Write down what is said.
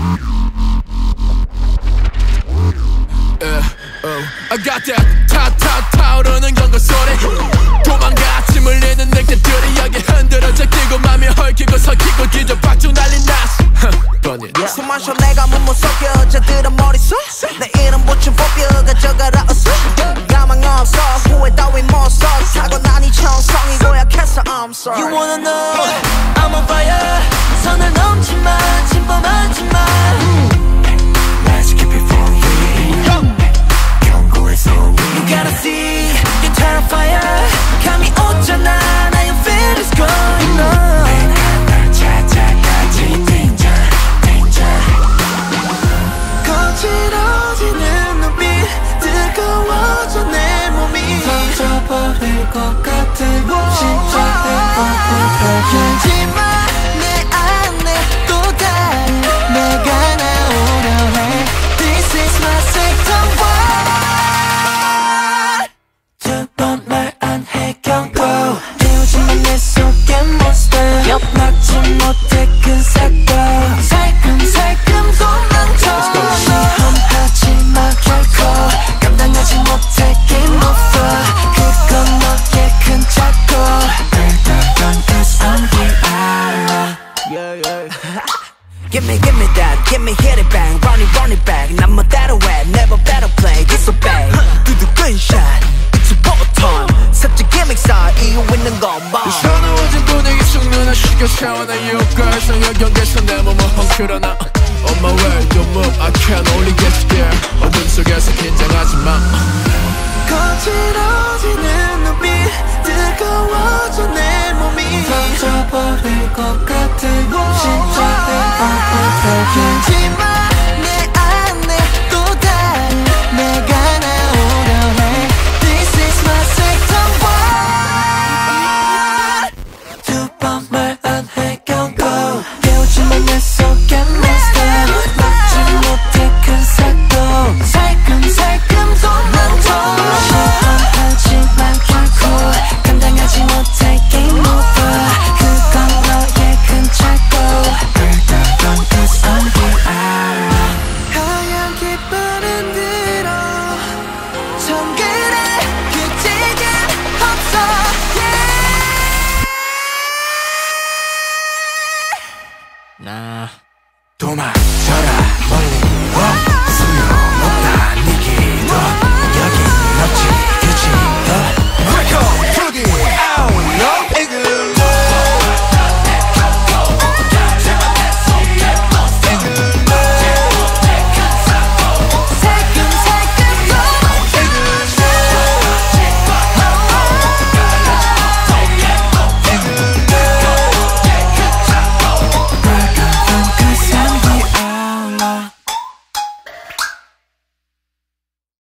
I got that 타오르는 경고 소리 도망가 침을 내는 늑대들이 여기 흔들어져 끼고 맘이 헐키고 섞이고 뒤져박죽 난리 났어 숨 마셔 내가 못 섞여 저들은 머릿속 내 이름 붙인 포뷰 가져가라 어서 가망 없어 후회 따윈 못써 사고 난 이 천성이 고약해서 I'm sorry You wanna know I'm on fire 선을 넘지마 침범하지마 Let's keep it for real 경고해서 You gotta see you're terrifier 감이 오잖아 나 you feel it's going on 내가 널 찾아가지 danger danger 거칠어지는 눈빛 뜨거워져 내 몸이 터져버릴 것 같아 심장이 하지마 내 안에 또 다른 내가 나오려 해 This is my second one 두 번 말 안 해 경고 깨우지만 내 속에 monster 막지 못해 큰 사건 살금살금 도망쳐 시험하지 마 결코 감당하지 못해 game over 그건 너의 큰 착오 Better run cause I'm here Give me that, give me hit it bang run it back 난 멋대로 해 never better play this so bad 두둑한 shot it's a bottom 삽질 기믹사 이유 있는 것만 서러워진 분위기 속 눈을 시켜 세워 나 유가에서 여경계에서 내 몸을 헝클어놔 On my way, don't move, I can only get scared 어둠 속에서 긴장하지 마 거칠어지는 눈빛 뜨거워져 내 몸이 터져버릴 것 같아 심장이 하지마 내 안에 또 다른 내가 나오려 해 This is my second one 두 번 말 안 해 경고 깨우지만 내 속에 monster 막지 못해 큰 사건 살금살금 도망쳐 시험하지만 결코 감당하지 못해 game over 그건 너의 큰 착오 Better run cause I'm here 하얀 깃발은 들어 정글에 규칙은 없어 나 도망